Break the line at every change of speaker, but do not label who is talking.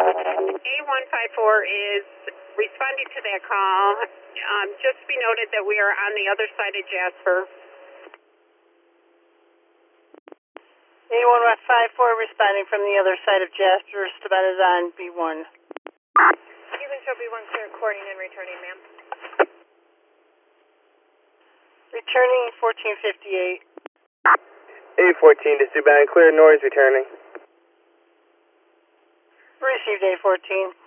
A154 is responding to that call. Just be noted that we are on the other side of Jasper.
A154 responding from the other side of Jasper. Stabat is on B1.
You can show B1 clear recording and returning, ma'am.
Returning 1458.
A14 to Stabat, clear noise returning.
Received A14.